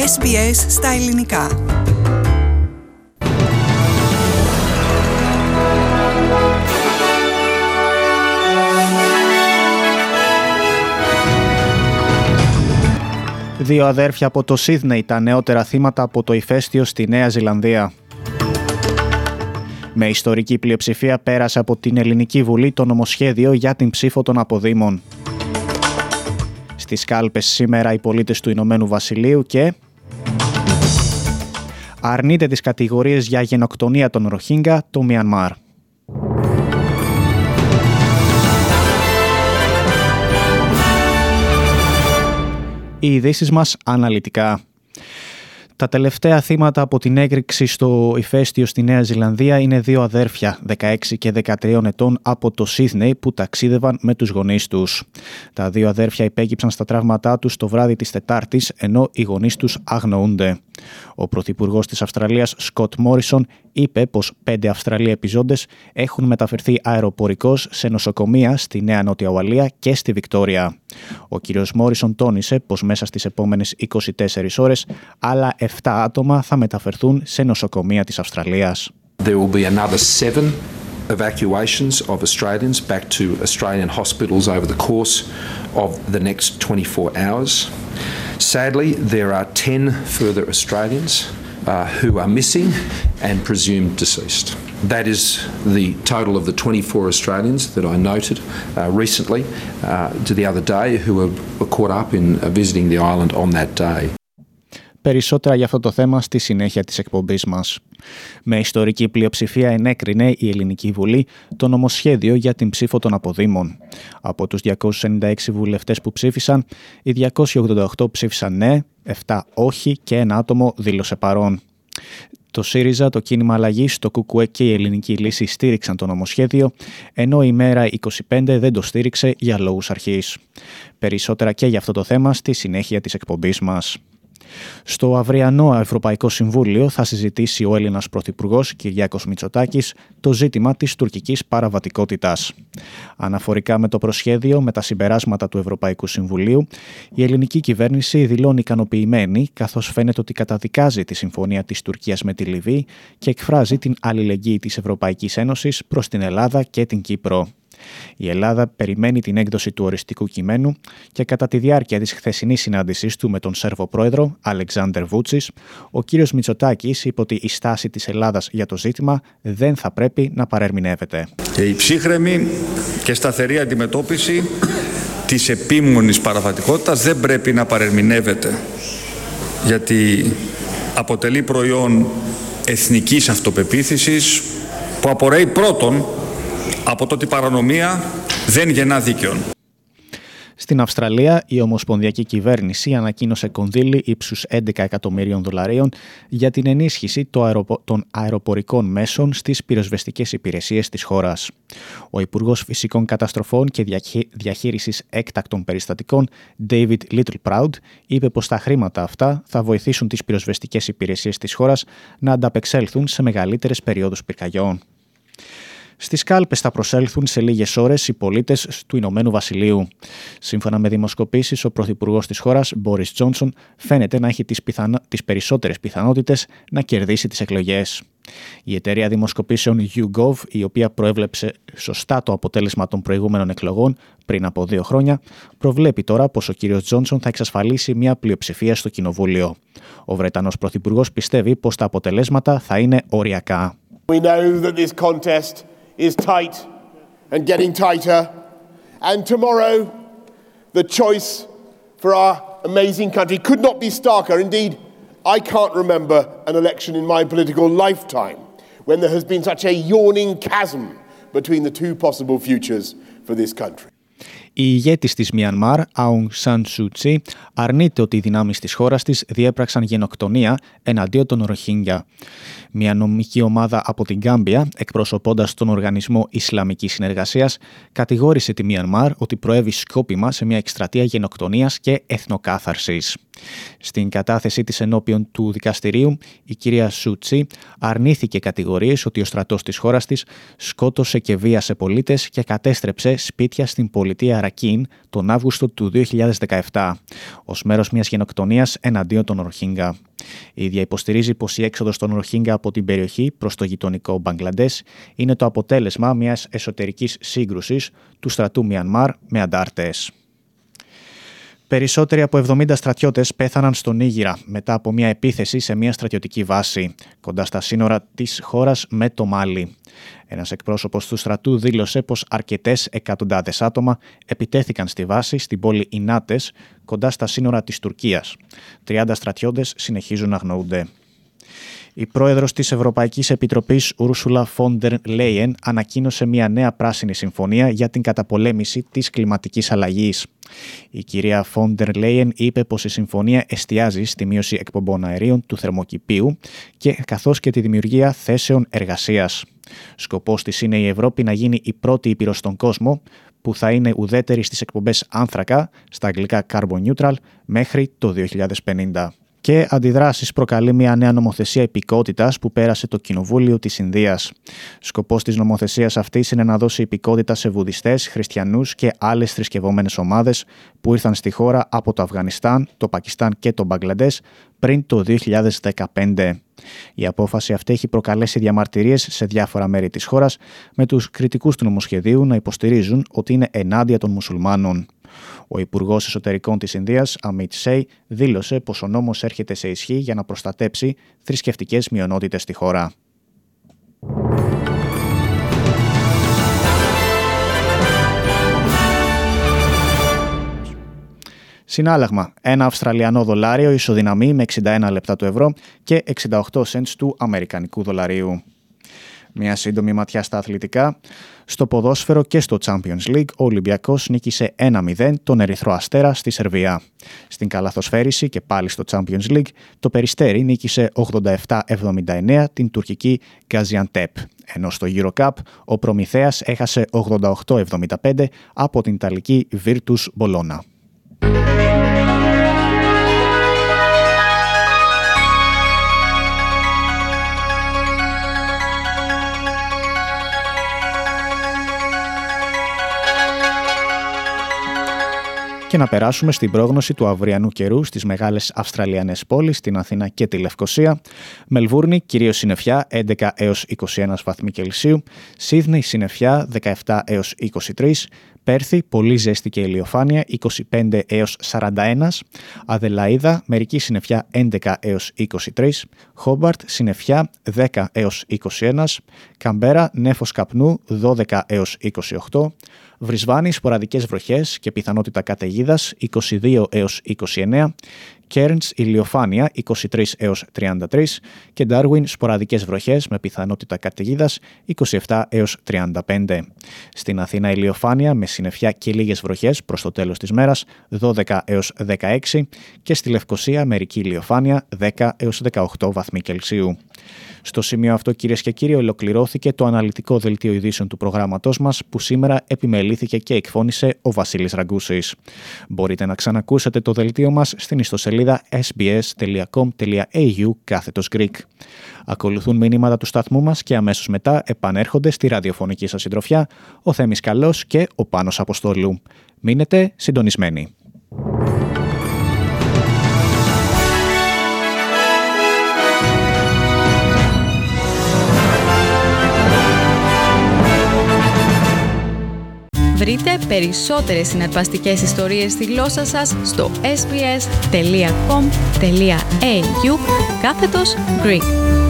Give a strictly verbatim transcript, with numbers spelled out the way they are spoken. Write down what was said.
Ες Μπι Ες στα ελληνικά. Δύο αδέρφια από το Σίδνεϊ, τα νεότερα θύματα από το ηφαίστειο στη Νέα Ζηλανδία. Με ιστορική πλειοψηφία πέρασε από την Ελληνική Βουλή το νομοσχέδιο για την ψήφο των αποδήμων. Στις κάλπες σήμερα οι πολίτες του Ηνωμένου Βασιλείου και αρνείται τις κατηγορίες για γενοκτονία των Ροχίνγκα το Μιανμάρ. Οι ειδήσεις μας αναλυτικά. Τα τελευταία θύματα από την έκρηξη στο ηφαίστειο στη Νέα Ζηλανδία είναι δύο αδέρφια, δεκαέξι και δεκατρία ετών, από το Σίδνεϊ που ταξίδευαν με τους γονείς τους. Τα δύο αδέρφια υπέκυψαν στα τραύματά τους το βράδυ της Τετάρτης, ενώ οι γονείς τους αγνοούνται. Ο πρωθυπουργός της Αυστραλίας, Σκοτ Μόρισον, είπε πως πέντε Αυστραλοί επιζώντες έχουν μεταφερθεί αεροπορικώς σε νοσοκομεία στη Νέα Νότια Ουαλία και στη Βικτόρια. Ο κ. Μόρισον τόνισε πως μέσα στις επόμενες είκοσι τέσσερις ώρες άλλα επτά άτομα θα μεταφερθούν σε νοσοκομεία της Αυστραλίας. There will be another seven evacuations of Australians back to Australian hospitals over the course of the next twenty-four hours. Sadly, there are ten further Australians uh, who are missing and presumed deceased. That is the total of the twenty-four Australians that I noted uh, recently uh, to the other day who were caught up in uh, visiting the island on that day. Περισσότερα για αυτό το θέμα στη συνέχεια της εκπομπής μας. Με ιστορική πλειοψηφία ενέκρινε η Ελληνική Βουλή το νομοσχέδιο για την ψήφο των αποδήμων. Από τους διακόσιους ενενήντα έξι βουλευτές που ψήφισαν, οι διακόσιοι ογδόντα οκτώ ψήφισαν ναι, επτά όχι και ένα άτομο δήλωσε παρόν. Το ΣΥΡΙΖΑ, το Κίνημα Αλλαγής, το ΚΚΕ και η Ελληνική Λύση στήριξαν το νομοσχέδιο, ενώ η Μέρα είκοσι πέντε δεν το στήριξε για λόγους αρχής. Περισσότερα και για αυτό το θέμα στη συνέχεια της εκπομπής μας. Στο αυριανό Ευρωπαϊκό Συμβούλιο θα συζητήσει ο Έλληνας Πρωθυπουργός Κυριάκος Μητσοτάκης το ζήτημα της τουρκικής παραβατικότητας. Αναφορικά με το προσχέδιο με τα συμπεράσματα του Ευρωπαϊκού Συμβουλίου, η ελληνική κυβέρνηση δηλώνει ικανοποιημένη, καθώς φαίνεται ότι καταδικάζει τη συμφωνία της Τουρκίας με τη Λιβύη και εκφράζει την αλληλεγγύη της Ευρωπαϊκής Ένωσης προς την Ελλάδα και την Κύπρο. Η Ελλάδα περιμένει την έκδοση του οριστικού κειμένου και κατά τη διάρκεια της χθεσινής συνάντησής του με τον Σέρβο πρόεδρο Αλεξάντερ Βούτσις, ο κύριος Μητσοτάκης είπε ότι η στάση της Ελλάδας για το ζήτημα δεν θα πρέπει να παρερμηνεύεται. Η ψύχρεμη και σταθερή αντιμετώπιση της επίμονης παραβατικότητας δεν πρέπει να παρερμηνεύεται, γιατί αποτελεί προϊόν εθνικής αυτοπεποίθησης που απορρέει πρώτον από το ότι η παρανομία δεν γεννά δίκαιον. Στην Αυστραλία, η Ομοσπονδιακή Κυβέρνηση ανακοίνωσε κονδύλι ύψους έντεκα εκατομμυρίων δολαρίων για την ενίσχυση των αεροπορικών μέσων στις πυροσβεστικές υπηρεσίες της χώρας. Ο Υπουργός Φυσικών Καταστροφών και Διαχείρισης Έκτακτων Περιστατικών, David Littleproud, είπε πως τα χρήματα αυτά θα βοηθήσουν τις πυροσβεστικές υπηρεσίες της χώρας να ανταπεξέλθουν σε μεγαλύτερες περιόδους πυρκαγιών. Στις κάλπες θα προσέλθουν σε λίγες ώρες οι πολίτες του Ηνωμένου Βασιλείου. Σύμφωνα με δημοσκοπήσεις, ο πρωθυπουργός της χώρας, Μπόρις Τζόνσον, φαίνεται να έχει τις, πιθανο... τις περισσότερες πιθανότητες να κερδίσει τις εκλογές. Η εταιρεία δημοσκοπήσεων YouGov, η οποία προέβλεψε σωστά το αποτέλεσμα των προηγούμενων εκλογών πριν από δύο χρόνια, προβλέπει τώρα πως ο κύριος Τζόνσον θα εξασφαλίσει μια πλειοψηφία στο κοινοβούλιο. Ο Βρετανός πρωθυπουργός πιστεύει πως τα αποτελέσματα θα είναι οριακά. We know that this contest is tight and getting tighter, and tomorrow the choice for our amazing country could not be starker. Indeed, I can't remember an election in my political lifetime when there has been such a yawning chasm between the two possible futures for this country. Η ηγέτης της Μιανμάρ, Αουν Σαν Σου Τσι, αρνείται ότι οι δυνάμεις της χώρας της διέπραξαν γενοκτονία εναντίον των Ροχίνγκια. Μια νομική ομάδα από την Γκάμπια, εκπροσωπώντας τον Οργανισμό Ισλαμικής Συνεργασίας, κατηγόρησε τη Μιανμάρ ότι προέβη σκόπιμα σε μια εκστρατεία γενοκτονίας και εθνοκάθαρσης. Στην κατάθεσή της ενώπιον του δικαστηρίου, η κυρία Σου Τσι αρνήθηκε κατηγορίες ότι ο στρατός της χώρας της σκότωσε και βίασε πολίτες και κατέστρεψε σπίτια στην πολιτεία Ρακίν τον Αύγουστο του δύο χιλιάδες δεκαεπτά, ως μέρος μιας γενοκτονίας εναντίον των Ροχίνγκα. Η ίδια υποστηρίζει πως η έξοδος των Ροχίνγκα από την περιοχή προς το γειτονικό Μπαγκλαντές είναι το αποτέλεσμα μιας εσωτερικής σύγκρουσης του στρατού Μιανμάρ με αντάρτες. Περισσότεροι από εβδομήντα στρατιώτες πέθαναν στον Νίγηρα μετά από μια επίθεση σε μια στρατιωτική βάση κοντά στα σύνορα της χώρας με το Μάλι. Ένας εκπρόσωπος του στρατού δήλωσε πως αρκετές εκατοντάδες άτομα επιτέθηκαν στη βάση στην πόλη Ινάτες κοντά στα σύνορα της Τουρκίας. τριάντα στρατιώτες συνεχίζουν να αγνοούνται. Η πρόεδρος της Ευρωπαϊκής Επιτροπής, Ούρσουλα φον ντερ Λέιεν, ανακοίνωσε μια νέα πράσινη συμφωνία για την καταπολέμηση της κλιματικής αλλαγής. Η κυρία φον ντερ Λέιεν είπε πως η συμφωνία εστιάζει στη μείωση εκπομπών αερίων του θερμοκηπίου και καθώς και τη δημιουργία θέσεων εργασίας. Σκοπός της είναι η Ευρώπη να γίνει η πρώτη ήπειρος στον κόσμο που θα είναι ουδέτερη στις εκπομπές άνθρακα, στα αγγλικά carbon neutral, μέχρι το δύο χιλιάδες πενήντα. Και αντιδράσεις προκαλεί μια νέα νομοθεσία υπηκότητας που πέρασε το Κοινοβούλιο της Ινδίας. Σκοπός της νομοθεσίας αυτής είναι να δώσει υπηκότητα σε βουδιστές, χριστιανούς και άλλες θρησκευόμενες ομάδες που ήρθαν στη χώρα από το Αφγανιστάν, το Πακιστάν και το Μπαγκλαντές πριν το δύο χιλιάδες δεκαπέντε. Η απόφαση αυτή έχει προκαλέσει διαμαρτυρίες σε διάφορα μέρη της χώρας, με τους κριτικούς του νομοσχεδίου να υποστηρίζουν ότι είναι ενάντια των μουσουλμάνων. Ο Υπουργός Εσωτερικών της Ινδίας, Αμίτ Σέι, δήλωσε πως ο νόμος έρχεται σε ισχύ για να προστατέψει θρησκευτικές μειονότητες στη χώρα. Συνάλλαγμα, ένα Αυστραλιανό δολάριο ισοδυναμεί με εξήντα ένα λεπτά του ευρώ και εξήντα οκτώ σεντ του Αμερικανικού δολαρίου. Μια σύντομη ματιά στα αθλητικά. Στο ποδόσφαιρο και στο Champions League, ο Ολυμπιακός νίκησε ένα μηδέν τον Ερυθρό Αστέρα στη Σερβία. Στην καλαθοσφαίριση και πάλι στο Champions League, το Περιστέρι νίκησε ογδόντα επτά εβδομήντα εννέα την τουρκική Gaziantep. Ενώ στο EuroCup, ο Προμηθέας έχασε ογδόντα οκτώ εβδομήντα πέντε από την Ιταλική Virtus Bologna. Και να περάσουμε στην πρόγνωση του αυριανού καιρού στις μεγάλες Αυστραλιανές πόλεις, την Αθήνα και τη Λευκοσία. Μελβούρνη, κυρίως συννεφιά, έντεκα έως είκοσι ένα βαθμοί Κελσίου. Σίδνεϊ, συννεφιά, δεκαεπτά έως είκοσι τρία. Πέρθη, πολύ ζέστη και ηλιοφάνεια, είκοσι πέντε έως σαράντα ένα. Αδελαΐδα, μερική συννεφιά, έντεκα έως είκοσι τρία. Χόμπαρτ, συννεφιά, δέκα έως είκοσι ένα. Καμπέρα, νέφος καπνού, δώδεκα έως είκοσι οκτώ. Βρισβάνη, σποραδικές βροχές και πιθανότητα καταιγίδας, είκοσι δύο έως είκοσι εννέα. Κέρνς, ηλιοφάνεια, είκοσι τρία έως τριάντα τρία. Και Ντάρουιν, σποραδικές βροχές με πιθανότητα καταιγίδας, είκοσι επτά έως τριάντα πέντε. Στην Αθήνα, ηλιοφάνεια με συννεφιά και λίγες βροχές προς το τέλος της μέρας, δώδεκα έως δεκαέξι. Και στη Λευκοσία, μερική ηλιοφάνεια, δέκα έως δεκαοκτώ βαθμοί Κελσίου. Στο σημείο αυτό, κυρίες και κύριοι, ολοκληρώθηκε το αναλυτικό δελτίο ειδήσεων του προγράμματός μας, που σήμερα επιμελήθηκε και εκφώνησε ο Βασίλης Ραγκούσης. Μπορείτε να ξανακούσετε το δελτίο μας στην ιστοσελίδα ες μπι ες τελεία κομ τελεία έι γιου κάθετος Greek. Ακολουθούν μηνύματα του σταθμού μας και αμέσως μετά επανέρχονται στη ραδιοφωνική σας συντροφιά ο Θέμης Καλός και ο Πάνος Αποστόλου. Μείνετε συντονισμένοι. Βρείτε περισσότερες συναρπαστικές ιστορίες στη γλώσσα σας στο ες μπι ες τελεία κομ τελεία έι γιου κάθετος Greek.